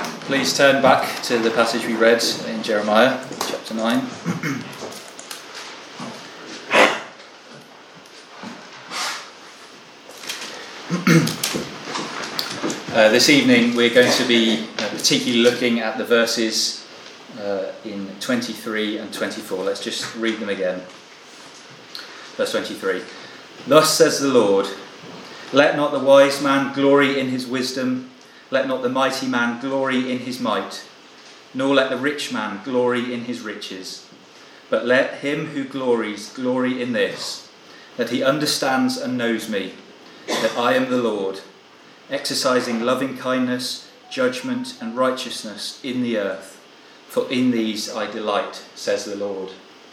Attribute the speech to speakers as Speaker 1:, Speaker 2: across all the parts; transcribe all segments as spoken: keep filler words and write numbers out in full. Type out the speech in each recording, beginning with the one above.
Speaker 1: Please turn back to the passage we read in Jeremiah chapter nine. uh, this evening we're going to be uh, particularly looking at the verses uh, in twenty-three and twenty-four. Let's just read them again. Verse twenty-three. Thus says the Lord, let not the wise man glory in his wisdom, let not the mighty man glory in his might, nor let the rich man glory in his riches. But let him who glories glory in this, that he understands and knows me, that I am the Lord, exercising loving kindness, judgment and righteousness in the earth. For in these I delight, says the Lord.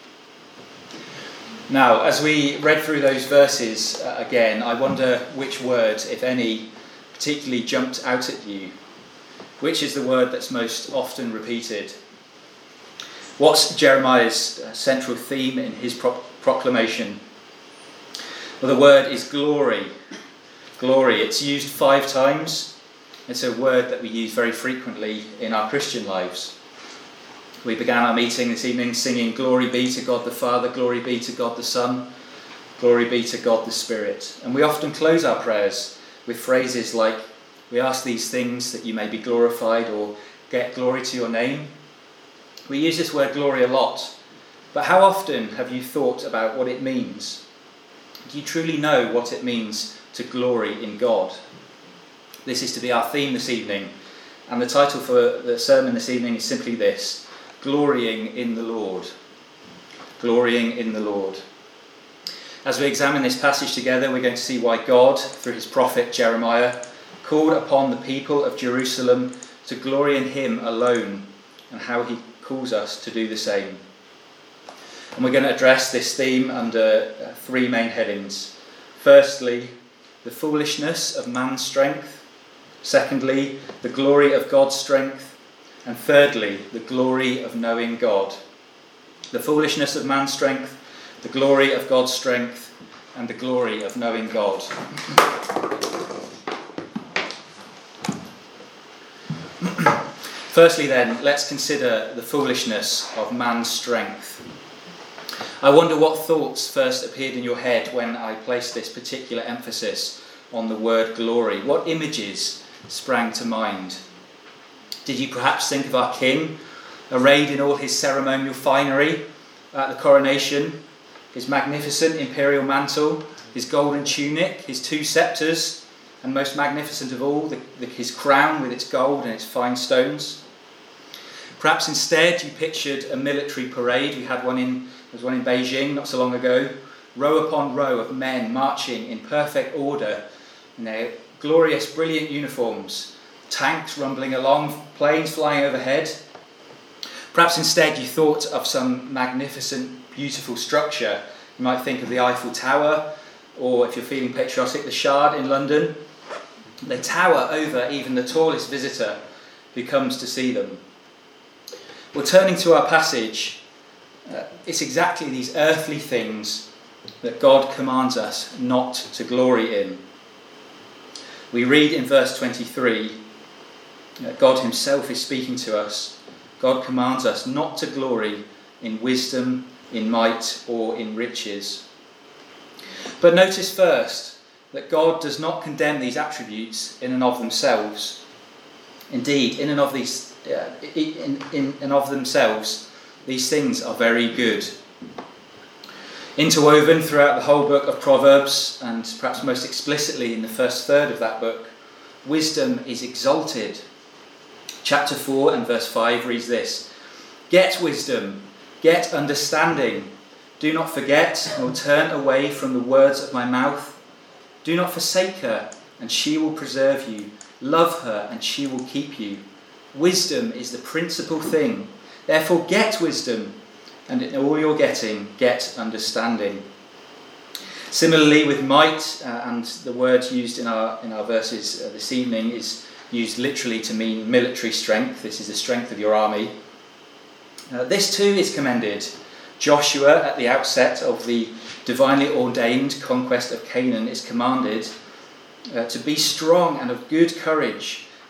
Speaker 1: Now, as we read through those verses uh, again, I wonder which word, if any, particularly jumped out at you. Which is the word that's most often repeated? What's Jeremiah's uh, central theme in his pro- proclamation? Well, the word is glory. Glory. It's used five times. It's a word that we use very frequently in our Christian lives. We began our meeting this evening singing Glory be to God the Father, glory be to God the Son, glory be to God the Spirit. And we often close our prayers with phrases like, we ask these things that you may be glorified, or get glory to your name. We use this word glory a lot, but how often have you thought about what it means? Do you truly know what it means to glory in God? This is to be our theme this evening, and the title for the sermon this evening is simply this: Glorying in the Lord. Glorying in the Lord. As we examine this passage together, we're going to see why God, through his prophet Jeremiah, called upon the people of Jerusalem to glory in him alone, and how he calls us to do the same. And we're going to address this theme under three main headings. Firstly, the foolishness of man's strength. Secondly, the glory of God's strength. And thirdly, the glory of knowing God. The foolishness of man's strength, the glory of God's strength, and the glory of knowing God. Firstly then, let's consider the foolishness of man's strength. I wonder what thoughts first appeared in your head when I placed this particular emphasis on the word glory. What images sprang to mind? Did you perhaps think of our king, arrayed in all his ceremonial finery at the coronation, his magnificent imperial mantle, his golden tunic, his two sceptres, and most magnificent of all, the, the, his crown with its gold and its fine stones? Perhaps instead you pictured a military parade. We had one in, there was one in Beijing not so long ago, row upon row of men marching in perfect order in their glorious, brilliant uniforms, tanks rumbling along, planes flying overhead. Perhaps instead you thought of some magnificent, beautiful structure. You might think of the Eiffel Tower, or if you're feeling patriotic, the Shard in London. They tower over even the tallest visitor who comes to see them. Well, turning to our passage, uh, it's exactly these earthly things that God commands us not to glory in. We read in verse twenty-three that God himself is speaking to us. God commands us not to glory in wisdom, in might, or in riches. But notice first that God does not condemn these attributes in and of themselves. Indeed, in and of these, uh, in, in and of themselves, these things are very good. Interwoven throughout the whole book of Proverbs, and perhaps most explicitly in the first third of that book, wisdom is exalted. Chapter four and verse five reads this: Get wisdom, get understanding. Do not forget, nor turn away from the words of my mouth. Do not forsake her, and she will preserve you. Love her, and she will keep you. Wisdom is the principal thing. Therefore get wisdom, and in all you're getting, get understanding. Similarly with might, uh, and the word used in our in our verses uh, this evening is used literally to mean military strength. This is the strength of your army. Uh, this too is commended. Joshua, at the outset of the divinely ordained conquest of Canaan, is commanded uh, to be strong and of good courage,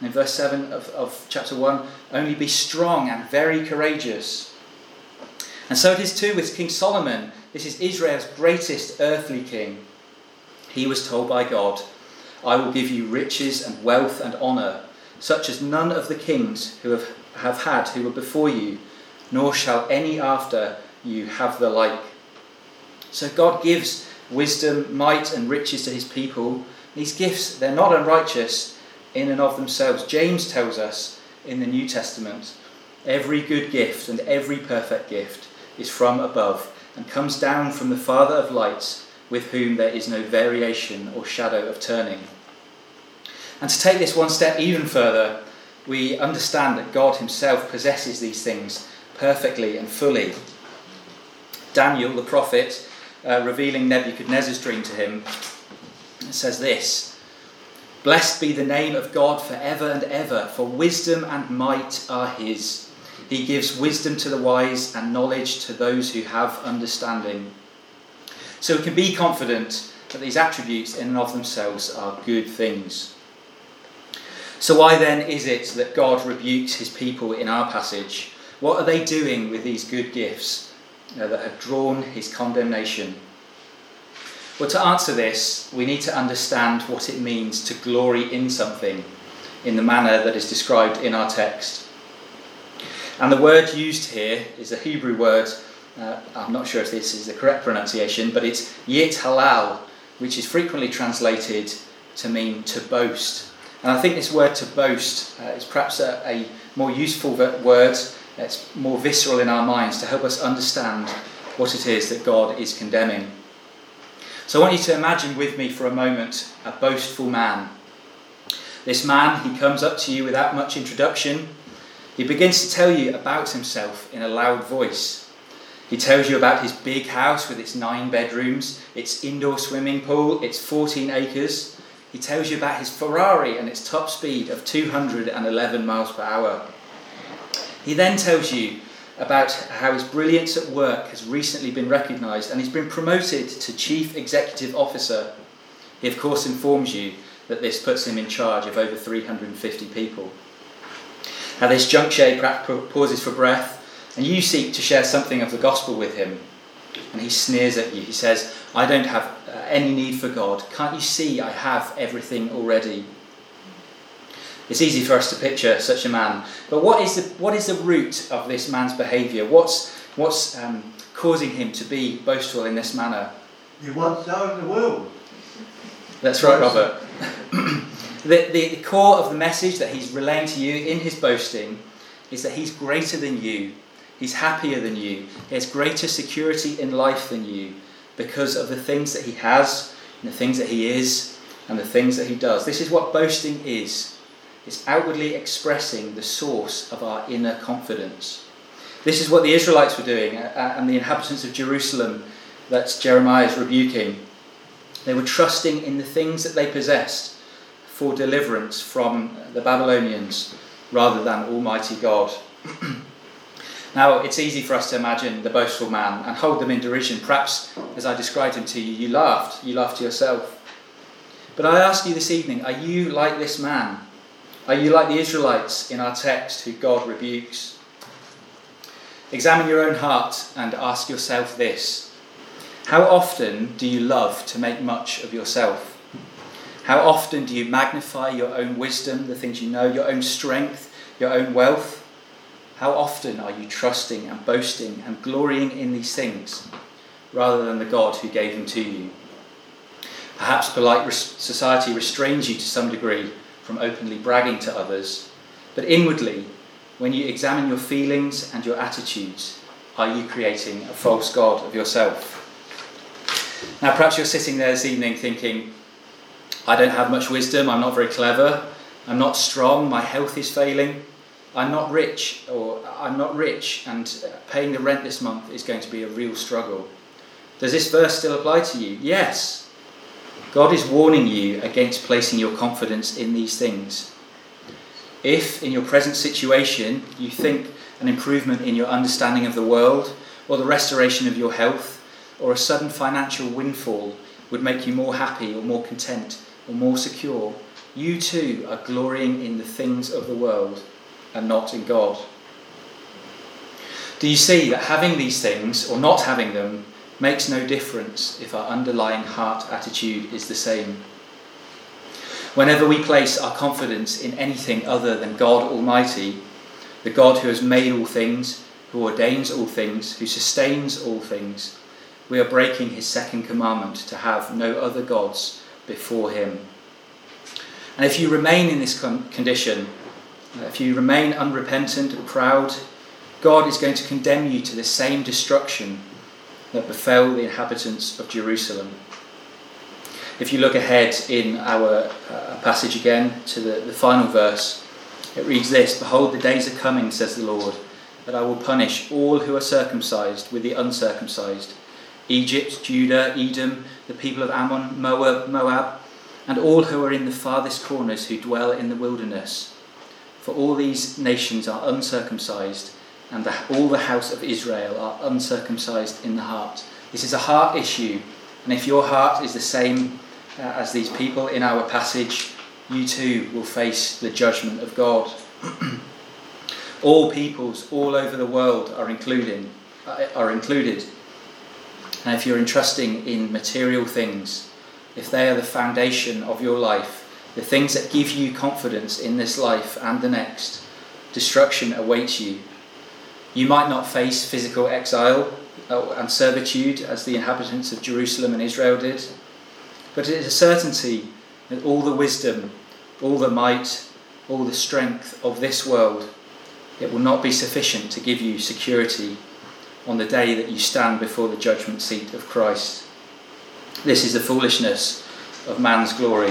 Speaker 1: And in verse seven of, of chapter one, only be strong and very courageous. And so it is too with King Solomon. This is Israel's greatest earthly king. He was told by God, I will give you riches and wealth and honour, such as none of the kings who have, have had who were before you, nor shall any after you have the like. So God gives wisdom, might and riches to his people. These gifts, they're not unrighteous in and of themselves. James tells us in the New Testament, every good gift and every perfect gift is from above and comes down from the Father of lights, with whom there is no variation or shadow of turning. And to take this one step even further, we understand that God himself possesses these things perfectly and fully. Daniel, the prophet, uh, revealing Nebuchadnezzar's dream to him, says this, Blessed be the name of God forever and ever, for wisdom and might are his. He gives wisdom to the wise and knowledge to those who have understanding. So we can be confident that these attributes in and of themselves are good things. So why then is it that God rebukes his people in our passage? What are they doing with these good gifts uh, that have drawn his condemnation? Well, to answer this, we need to understand what it means to glory in something in the manner that is described in our text. And the word used here is a Hebrew word, uh, I'm not sure if this is the correct pronunciation, but it's yit halal, which is frequently translated to mean to boast. And I think this word to boast uh, is perhaps a, a more useful word, it's more visceral in our minds to help us understand what it is that God is condemning. So I want you to imagine with me for a moment a boastful man. This man, he comes up to you without much introduction. He begins to tell you about himself in a loud voice. He tells you about his big house with its nine bedrooms, its indoor swimming pool, its fourteen acres. He tells you about his Ferrari and its top speed of two hundred eleven miles per hour. He then tells you about how his brilliance at work has recently been recognised and he's been promoted to Chief Executive Officer. He of course informs you that this puts him in charge of over three hundred fifty people. At this juncture, he pauses for breath, and you seek to share something of the gospel with him. And he sneers at you. He says, I don't have uh, any need for God. Can't you see I have everything already? It's easy for us to picture such a man. But what is the, what is the root of this man's behaviour? What's, what's um, causing him to be boastful in this manner?
Speaker 2: He wants to own the world.
Speaker 1: That's right, Robert. The, the, the core of the message that he's relaying to you in his boasting is that he's greater than you, he's happier than you, he has greater security in life than you because of the things that he has, and the things that he is, and the things that he does. This is what boasting is. It's outwardly expressing the source of our inner confidence. This is what the Israelites were doing, and the inhabitants of Jerusalem that Jeremiah is rebuking. They were trusting in the things that they possessed for deliverance from the Babylonians rather than Almighty God. Now, it's easy for us to imagine the boastful man and hold them in derision. Perhaps, as I described him to you, you laughed. You laughed to yourself. But I ask you this evening, are you like this man? Are you like the Israelites in our text who God rebukes? Examine your own heart and ask yourself this. How often do you love to make much of yourself? How often do you magnify your own wisdom, the things you know, your own strength, your own wealth? How often are you trusting and boasting and glorying in these things rather than the God who gave them to you? Perhaps polite res- society restrains you to some degree from openly bragging to others, but inwardly, when you examine your feelings and your attitudes, are you creating a false God of yourself? Now perhaps you're sitting there this evening thinking, I don't have much wisdom, I'm not very clever, I'm not strong, my health is failing, I'm not rich, or I'm not rich, and paying the rent this month is going to be a real struggle. Does this verse still apply to you? Yes. God is warning you against placing your confidence in these things. If, in your present situation, you think an improvement in your understanding of the world, or the restoration of your health, or a sudden financial windfall would make you more happy or more content or more secure, you too are glorying in the things of the world and not in God. Do you see that having these things or not having them makes no difference if our underlying heart attitude is the same? Whenever we place our confidence in anything other than God Almighty, the God who has made all things, who ordains all things, who sustains all things, we are breaking his second commandment to have no other gods before him. And if you remain in this con- condition, if you remain unrepentant and proud, God is going to condemn you to the same destruction that befell the inhabitants of Jerusalem. If you look ahead in our uh, passage again to the, the final verse, it reads this: "Behold, the days are coming, says the Lord, that I will punish all who are circumcised with the uncircumcised, Egypt, Judah, Edom, the people of Ammon, Moab, Moab, and all who are in the farthest corners who dwell in the wilderness. For all these nations are uncircumcised, and the, all the house of Israel are uncircumcised in the heart." This is a heart issue, and if your heart is the same uh, as these people in our passage, you too will face the judgment of God. All peoples all over the world are including uh, are included. And if you're entrusting in material things, if they are the foundation of your life, the things that give you confidence in this life and the next, destruction awaits you. You might not face physical exile and servitude as the inhabitants of Jerusalem and Israel did, but it is a certainty that all the wisdom, all the might, all the strength of this world, it will not be sufficient to give you security on the day that you stand before the judgment seat of Christ. This is the foolishness of man's glory.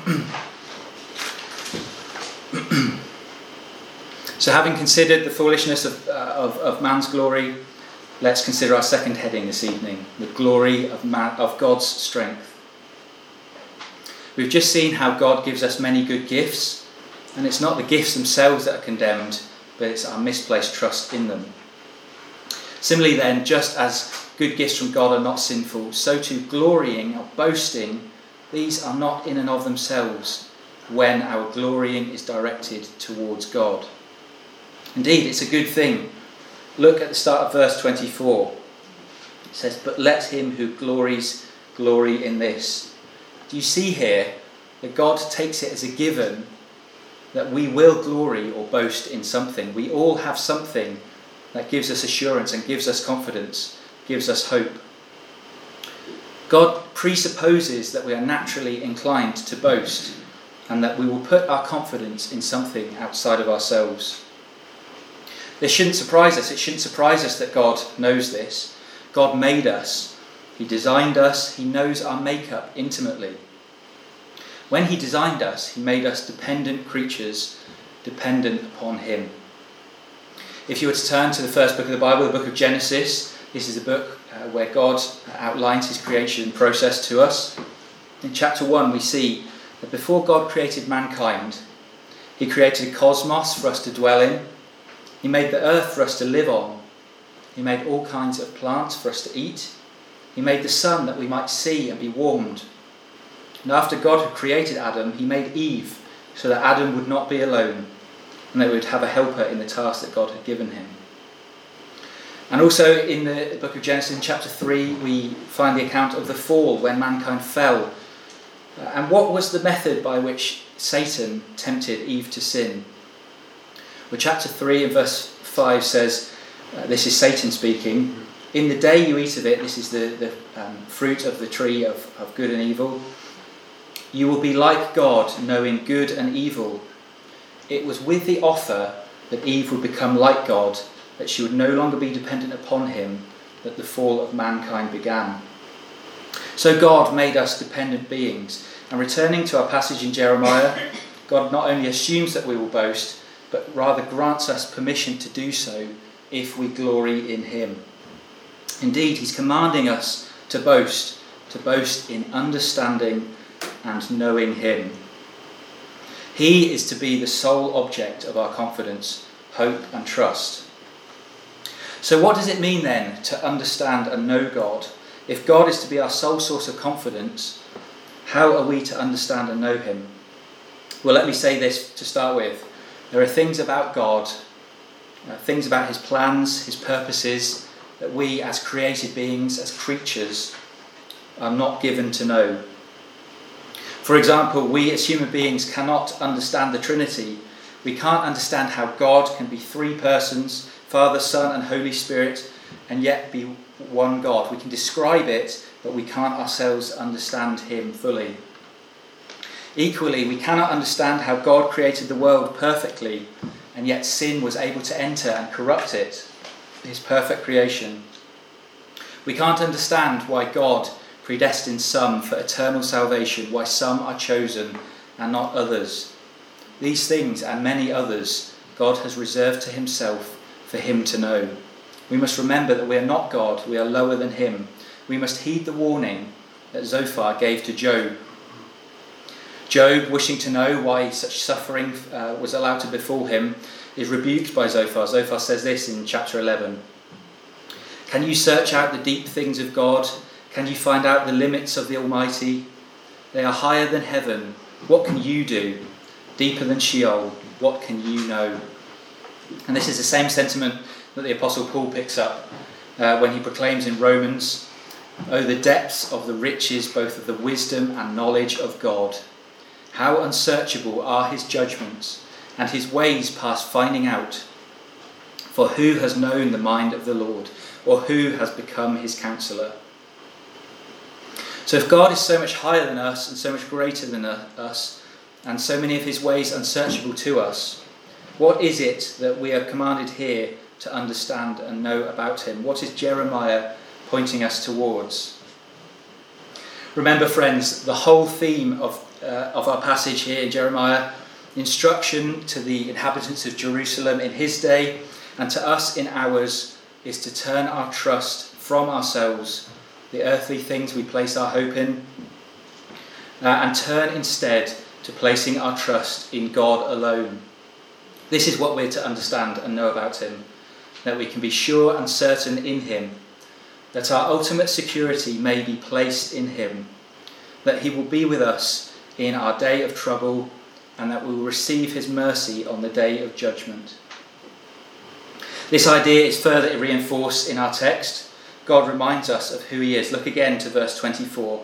Speaker 1: So having considered the foolishness of, uh, of, of man's glory, let's consider our second heading this evening, the glory of, man, of God's strength. We've just seen how God gives us many good gifts, and it's not the gifts themselves that are condemned, but it's our misplaced trust in them. Similarly then, just as good gifts from God are not sinful, so too glorying or boasting, these are not in and of themselves when our glorying is directed towards God. Indeed, it's a good thing. Look at the start of verse twenty-four. It says, "But let him who glories glory in this." Do you see here that God takes it as a given that we will glory or boast in something? We all have something that gives us assurance and gives us confidence, gives us hope. God presupposes that we are naturally inclined to boast and that we will put our confidence in something outside of ourselves. This shouldn't surprise us. It shouldn't surprise us that God knows this. God made us. He designed us. He knows our makeup intimately. When he designed us, he made us dependent creatures, dependent upon him. If you were to turn to the first book of the Bible, the book of Genesis, this is a book uh, where God outlines his creation process to us. In chapter one, we see that before God created mankind, he created a cosmos for us to dwell in. He made the earth for us to live on. He made all kinds of plants for us to eat. He made the sun that we might see and be warmed. And after God had created Adam, he made Eve so that Adam would not be alone and they would have a helper in the task that God had given him. And also in the book of Genesis, in chapter three, we find the account of the fall when mankind fell. And what was the method by which Satan tempted Eve to sin? Well, chapter three and verse five says, uh, this is Satan speaking, "In the day you eat of it," this is the, the um, fruit of the tree of, of good and evil, "you will be like God, knowing good and evil." It was with the offer that Eve would become like God, that she would no longer be dependent upon him, that the fall of mankind began. So God made us dependent beings. And returning to our passage in Jeremiah, God not only assumes that we will boast, but rather grants us permission to do so if we glory in him. Indeed, he's commanding us to boast, to boast in understanding and knowing him. He is to be the sole object of our confidence, hope and trust. So what does it mean then to understand and know God? If God is to be our sole source of confidence, how are we to understand and know him? Well, let me say this to start with. There are things about God, uh, things about his plans, his purposes, that we as created beings, as creatures, are not given to know. For example, we as human beings cannot understand the Trinity. We can't understand how God can be three persons, Father, Son and Holy Spirit, and yet be one God. We can describe it, but we can't ourselves understand him fully. Equally, we cannot understand how God created the world perfectly, and yet sin was able to enter and corrupt it, his perfect creation. We can't understand why God predestined some for eternal salvation, why some are chosen and not others. These things and many others God has reserved to himself for him to know. We must remember that we are not God, we are lower than him. We must heed the warning that Zophar gave to Job. Job, wishing to know why such suffering uh, was allowed to befall him, is rebuked by Zophar. Zophar says this in chapter eleven. Can you search out the deep things of God? Can you find out the limits of the Almighty? They are higher than heaven. What can you do? Deeper than Sheol. What can you know? And this is the same sentiment that the Apostle Paul picks up uh, when he proclaims in Romans, "Oh, the depths of the riches, both of the wisdom and knowledge of God. How unsearchable are his judgments, and his ways past finding out. For who has known the mind of the Lord, or who has become his counsellor?" So if God is so much higher than us and so much greater than us, and so many of his ways unsearchable to us, what is it that we are commanded here to understand and know about him? What is Jeremiah pointing us towards? Remember, friends, the whole theme of, uh, of our passage here in Jeremiah, instruction to the inhabitants of Jerusalem in his day and to us in ours, is to turn our trust from ourselves, the earthly things we place our hope in, uh, and turn instead to placing our trust in God alone. This is what we're to understand and know about him, that we can be sure and certain in him, that our ultimate security may be placed in him, that he will be with us in our day of trouble, and that we will receive his mercy on the day of judgment. This idea is further reinforced in our text. God reminds us of who he is. Look again to verse twenty-four.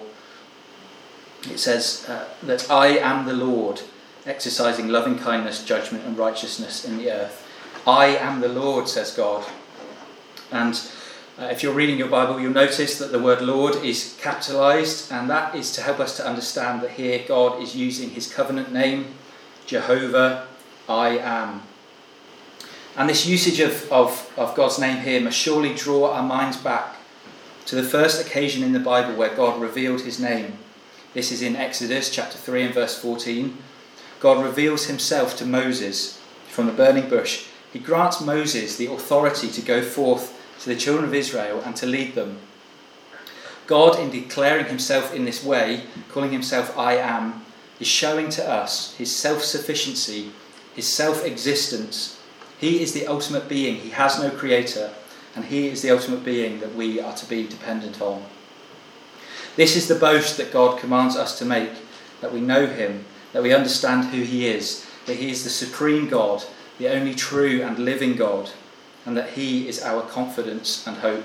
Speaker 1: It says uh, that I am the Lord, exercising loving kindness, judgment and righteousness in the earth. I am the Lord, says God. And uh, if you're reading your Bible, you'll notice that the word Lord is capitalized, and that is to help us to understand that here God is using his covenant name, Jehovah, I am. And this usage of, of, of God's name here must surely draw our minds back to the first occasion in the Bible where God revealed his name. This is in Exodus chapter three and verse fourteen. God reveals himself to Moses from the burning bush. He grants Moses the authority to go forth to the children of Israel and to lead them. God, in declaring himself in this way, calling himself I am, is showing to us his self-sufficiency, his self-existence. He is the ultimate being. He has no creator, and he is the ultimate being that we are to be dependent on. This is the boast that God commands us to make, that we know him, that we understand who he is, that he is the supreme God, the only true and living God, and that he is our confidence and hope.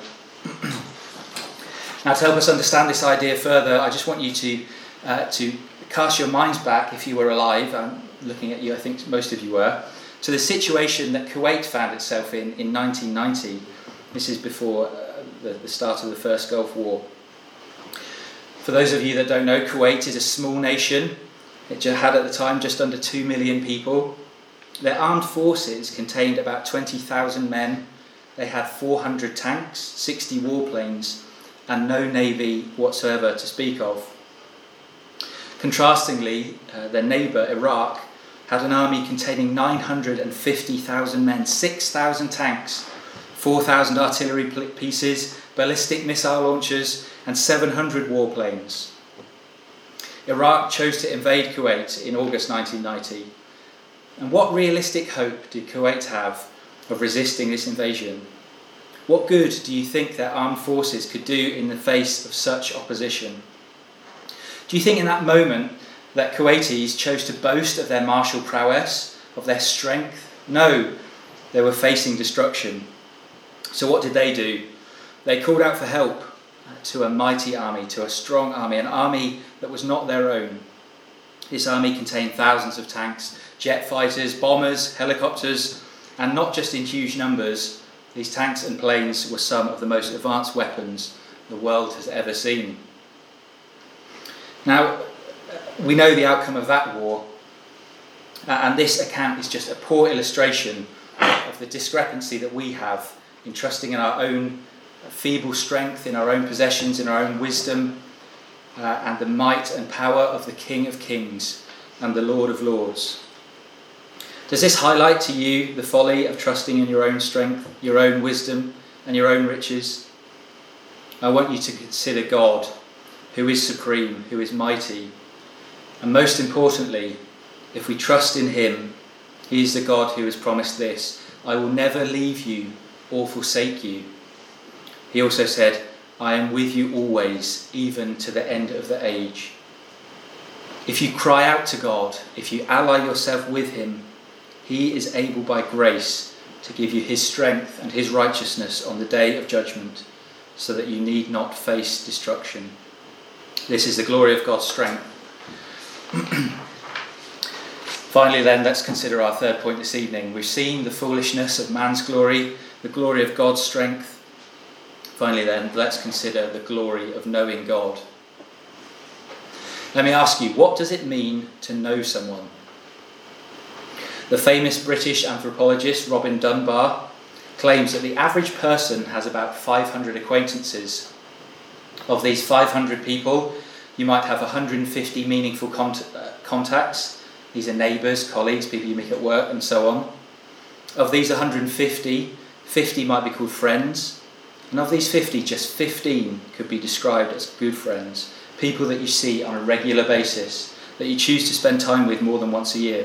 Speaker 1: Now, to help us understand this idea further, I just want you to uh, to cast your minds back, if you were alive. I'm looking at you, I think most of you were, to the situation that Kuwait found itself in in nineteen ninety. This is before uh, the, the start of the first Gulf War. For those of you that don't know, Kuwait is a small nation. It had at the time just under two million people. Their armed forces contained about twenty thousand men. They had four hundred tanks, sixty warplanes, and no navy whatsoever to speak of. Contrastingly, uh, their neighbour, Iraq, had an army containing nine hundred fifty thousand men, six thousand tanks, four thousand artillery pieces, ballistic missile launchers, and seven hundred warplanes. Iraq chose to invade Kuwait in August nineteen ninety. And what realistic hope did Kuwait have of resisting this invasion? What good do you think their armed forces could do in the face of such opposition? Do you think in that moment that Kuwaitis chose to boast of their martial prowess, of their strength. No, they were facing destruction. So what did they do? They called out for help to a mighty army, to a strong army, an army that was not their own. This army contained thousands of tanks, jet fighters, bombers, helicopters, and not just in huge numbers. These tanks and planes were some of the most advanced weapons the world has ever seen. Now, we know the outcome of that war, and this account is just a poor illustration of the discrepancy that we have in trusting in our own feeble strength, in our own possessions, in our own wisdom, uh, and the might and power of the King of Kings and the Lord of Lords. Does this highlight to you the folly of trusting in your own strength, your own wisdom, and your own riches? I want you to consider God, who is supreme, who is mighty, and most importantly, if we trust in him, he is the God who has promised this: I will never leave you or forsake you. He also said, I am with you always, even to the end of the age. If you cry out to God, if you ally yourself with him, he is able by grace to give you his strength and his righteousness on the day of judgment, so that you need not face destruction. This is the glory of God's strength. Finally then, let's consider our third point this evening. We've seen the foolishness of man's glory, the glory of God's strength. Finally then, let's consider the glory of knowing God. Let me ask you, what does it mean to know someone? The famous British anthropologist Robin Dunbar claims that the average person has about five hundred acquaintances. Of these five hundred people, you might have one hundred fifty meaningful cont- uh, contacts. These are neighbours, colleagues, people you meet at work, and so on. Of these one hundred fifty, fifty might be called friends. And of these fifty, just fifteen could be described as good friends. People that you see on a regular basis, that you choose to spend time with more than once a year.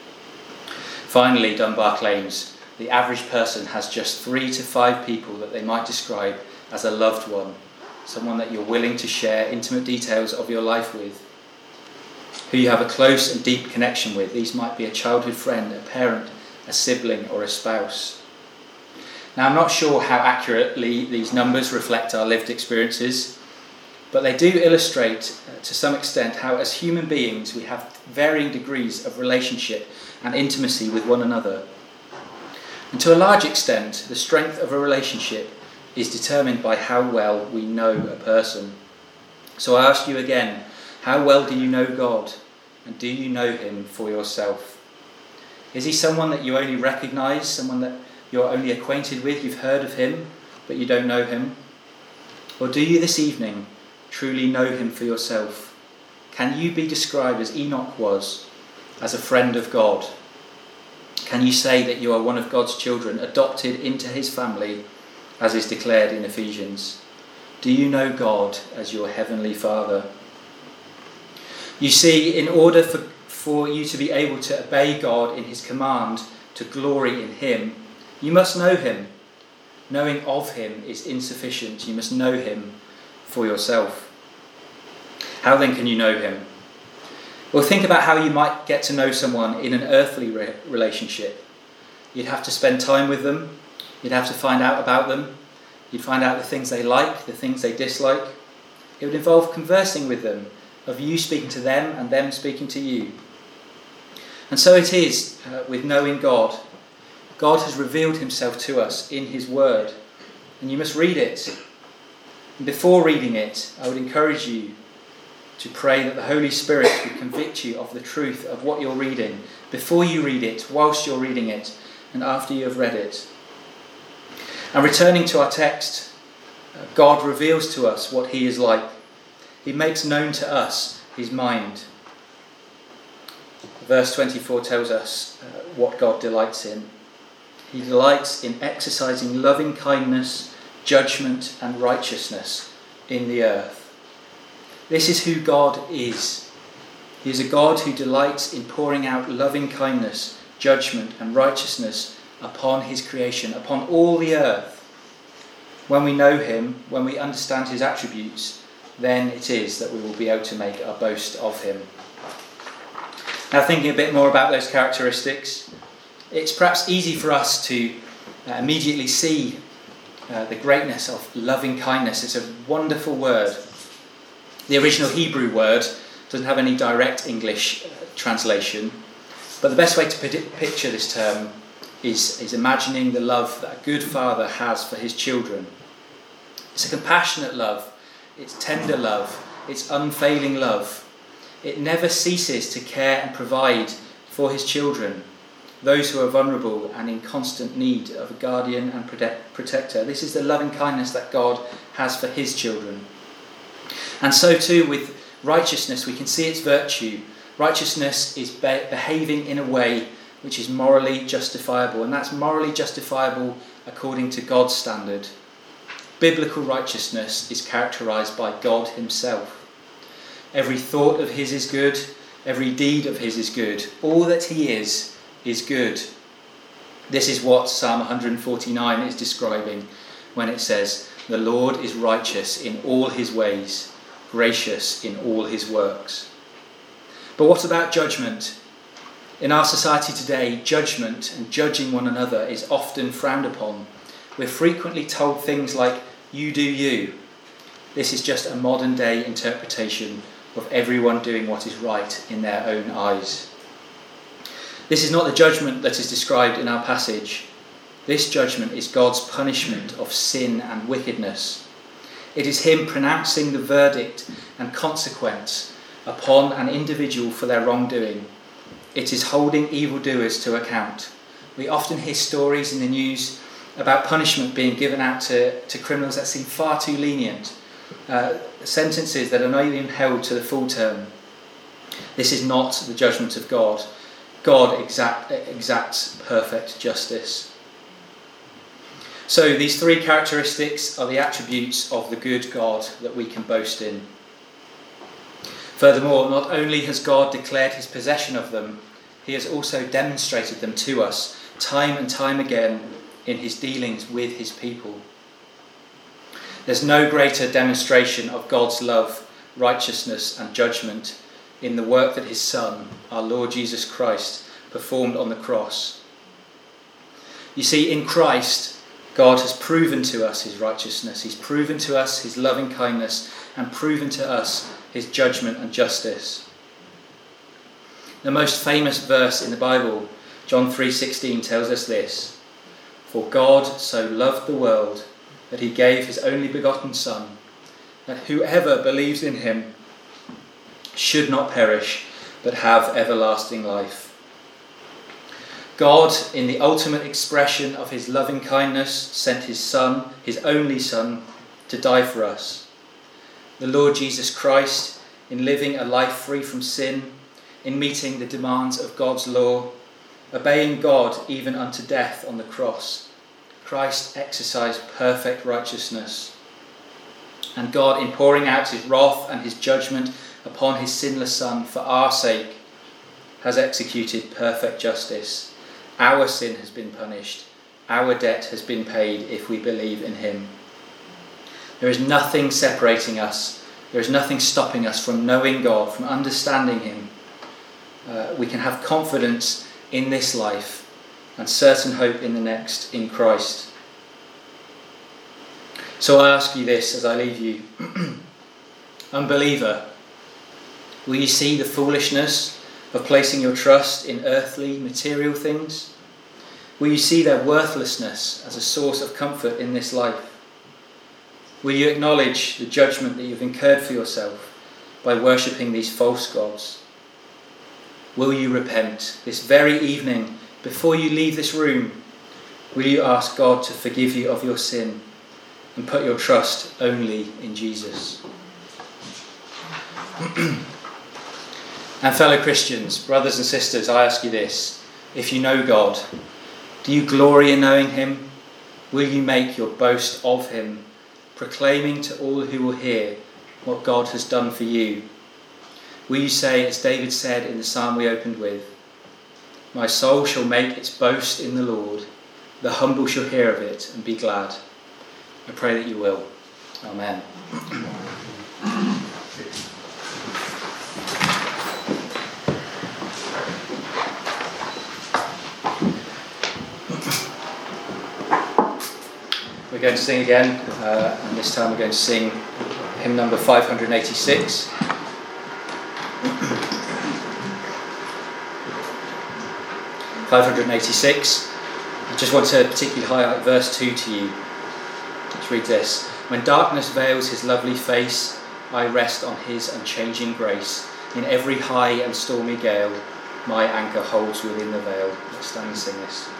Speaker 1: Finally, Dunbar claims, the average person has just three to five people that they might describe as a loved one, someone that you're willing to share intimate details of your life with, who you have a close and deep connection with. These might be a childhood friend, a parent, a sibling, or a spouse. Now, I'm not sure how accurately these numbers reflect our lived experiences, but they do illustrate uh, to some extent how, as human beings, we have varying degrees of relationship and intimacy with one another. And to a large extent, the strength of a relationship is determined by how well we know a person. So I ask you again, how well do you know God? And do you know him for yourself? Is he someone that you only recognise, someone that you're only acquainted with, you've heard of him, but you don't know him? Or do you this evening truly know him for yourself? Can you be described as Enoch was, as a friend of God? Can you say that you are one of God's children, adopted into his family, as is declared in Ephesians? Do you know God as your heavenly Father? You see, in order for, for you to be able to obey God in his command to glory in him, you must know him. Knowing of him is insufficient. You must know him for yourself. How then can you know him? Well, think about how you might get to know someone in an earthly re- relationship. You'd have to spend time with them. You'd have to find out about them. You'd find out the things they like, the things they dislike. It would involve conversing with them, of you speaking to them and them speaking to you. And so it is uh, with knowing God. God has revealed himself to us in his word, and you must read it. And before reading it, I would encourage you to pray that the Holy Spirit would convict you of the truth of what you're reading, before you read it, whilst you're reading it, and after you have read it. And returning to our text, God reveals to us what he is like. He makes known to us his mind. Verse twenty-four tells us uh, what God delights in. He delights in exercising loving kindness, judgment, and righteousness in the earth. This is who God is. He is a God who delights in pouring out loving kindness, judgment, and righteousness upon his creation, upon all the earth. When we know him, when we understand his attributes, then it is that we will be able to make our boast of him. Now, thinking a bit more about those characteristics, it's perhaps easy for us to uh, immediately see uh, the greatness of loving kindness. It's a wonderful word. The original Hebrew word doesn't have any direct English uh, translation, but the best way to p- picture this term is, is imagining the love that a good father has for his children. It's a compassionate love, it's tender love, it's unfailing love. It never ceases to care and provide for his children, those who are vulnerable and in constant need of a guardian and protect, protector. This is the loving kindness that God has for his children. And so too with righteousness, we can see its virtue. Righteousness is be- behaving in a way which is morally justifiable, and that's morally justifiable according to God's standard. Biblical righteousness is characterised by God himself. Every thought of his is good, every deed of his is good. All that he is, is good. This is what Psalm one forty-nine is describing when it says, "The Lord is righteous in all his ways, gracious in all his works." But what about judgment? In our society today, judgment and judging one another is often frowned upon. We're frequently told things like, "You do you." This is just a modern day interpretation of everyone doing what is right in their own eyes. This is not the judgment that is described in our passage. This judgment is God's punishment of sin and wickedness. It is him pronouncing the verdict and consequence upon an individual for their wrongdoing. It is holding evildoers to account. We often hear stories in the news about punishment being given out to, to criminals that seem far too lenient. Uh, sentences that are not even held to the full term. This is not the judgment of God. God exact, exacts perfect justice. So these three characteristics are the attributes of the good God that we can boast in. Furthermore, not only has God declared his possession of them, he has also demonstrated them to us time and time again in his dealings with his people. There's no greater demonstration of God's love, righteousness and judgment in the work that his Son, our Lord Jesus Christ, performed on the cross. You see, in Christ, God has proven to us his righteousness. He's proven to us his loving kindness and proven to us his judgment and justice. The most famous verse in the Bible, John three sixteen, tells us this: "For God so loved the world that he gave his only begotten Son, that whoever believes in him should not perish, but have everlasting life." God, in the ultimate expression of his loving kindness, sent his Son, his only Son, to die for us. The Lord Jesus Christ, in living a life free from sin, in meeting the demands of God's law, obeying God even unto death on the cross, Christ exercised perfect righteousness. And God, in pouring out his wrath and his judgment upon his sinless Son for our sake, has executed perfect justice. Our sin has been punished. Our debt has been paid if we believe in him. There is nothing separating us. There is nothing stopping us from knowing God, from understanding him. Uh, we can have confidence in this life and certain hope in the next, in Christ. So I ask you this as I leave you. Unbeliever, will you see the foolishness of placing your trust in earthly, material things? Will you see their worthlessness as a source of comfort in this life? Will you acknowledge the judgment that you've incurred for yourself by worshipping these false gods? Will you repent this very evening before you leave this room? Will you ask God to forgive you of your sin and put your trust only in Jesus? And fellow Christians, brothers and sisters, I ask you this: if you know God, do you glory in knowing him? Will you make your boast of him, proclaiming to all who will hear what God has done for you? Will you say, as David said in the psalm we opened with, "My soul shall make its boast in the Lord. The humble shall hear of it and be glad." I pray that you will. Amen. We're going to sing again, uh, and this time we're going to sing hymn number five hundred eighty-six. five hundred eighty-six. I just want to particularly highlight verse two to you. Let's read this. When darkness veils his lovely face, I rest on his unchanging grace. In every high and stormy gale, my anchor holds within the veil. Let's stand and sing this.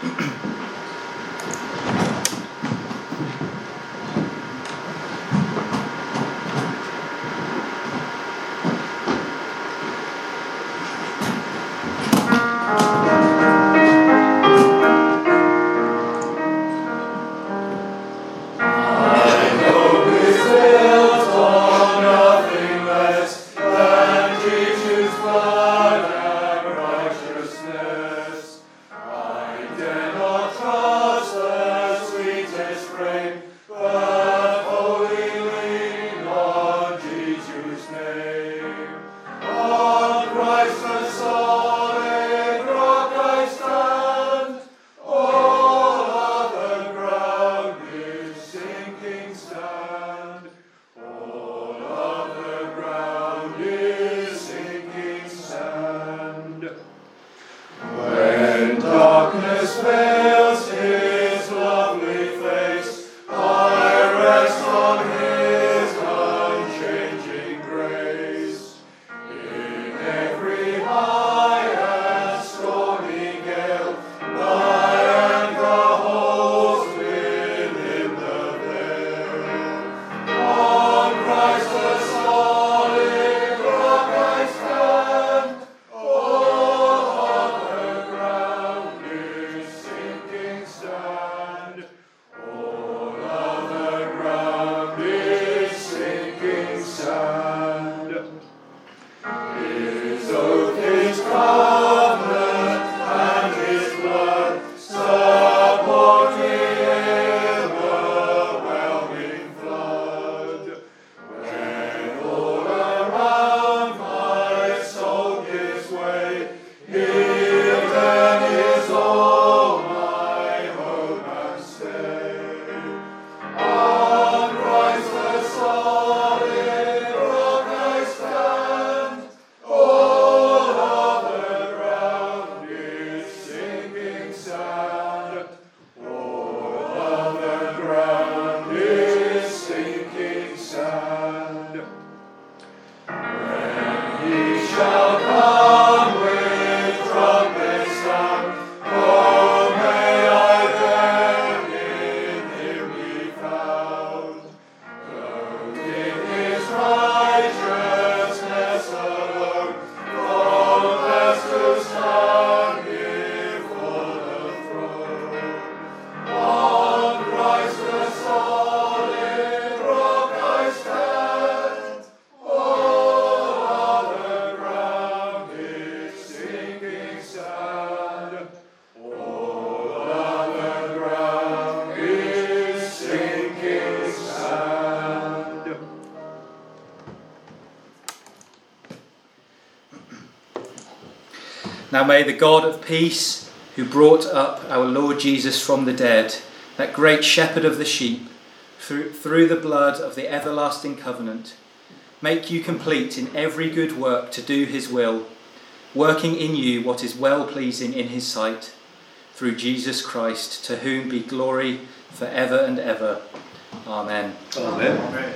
Speaker 1: Now may the God of peace, who brought up our Lord Jesus from the dead, that great shepherd of the sheep, through, through the blood of the everlasting covenant, make you complete in every good work to do his will, working in you what is well-pleasing in his sight, through Jesus Christ, to whom be glory for ever and ever. Amen.
Speaker 2: Amen. Amen.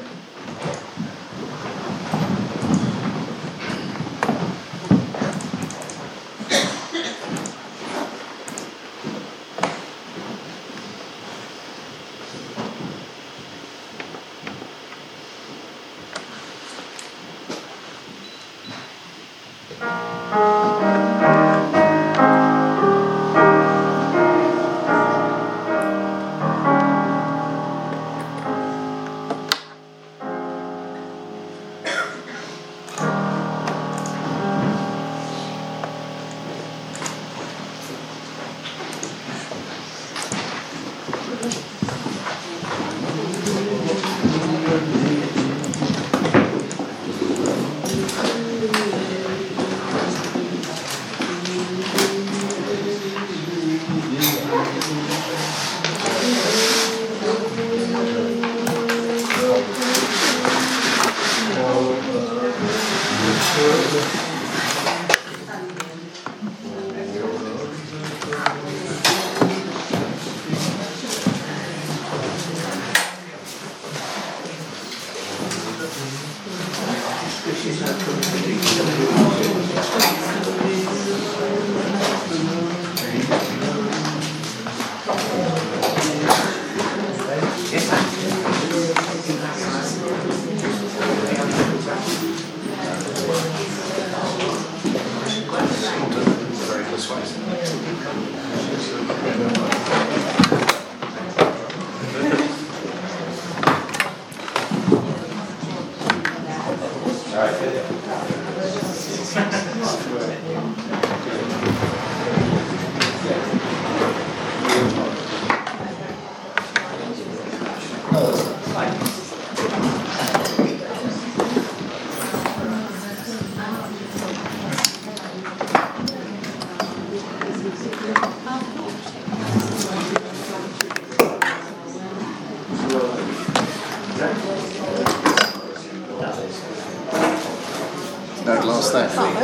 Speaker 3: that?
Speaker 1: Sorry,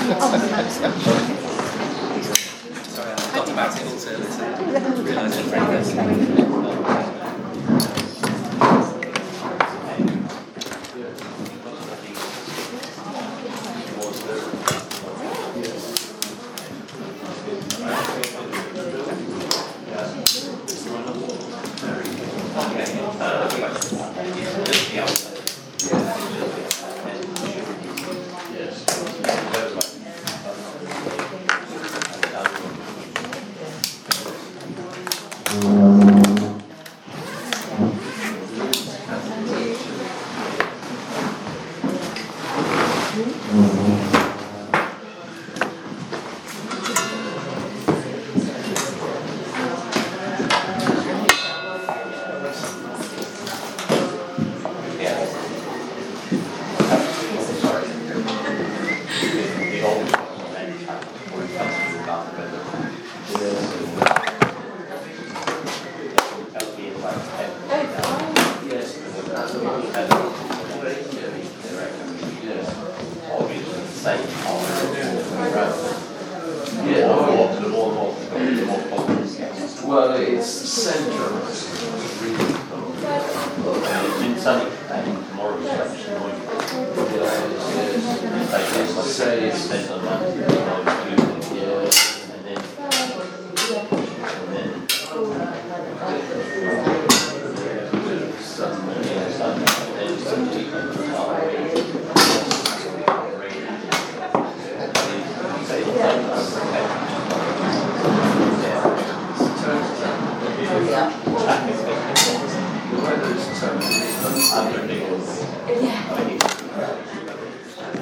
Speaker 1: I forgot about it all too. I realised it very
Speaker 3: Well, it's central.
Speaker 4: In sunny tomorrow reflection.
Speaker 3: Say it's
Speaker 4: Depends on that. And then
Speaker 3: the weather's totally unpredictable.
Speaker 4: Yeah.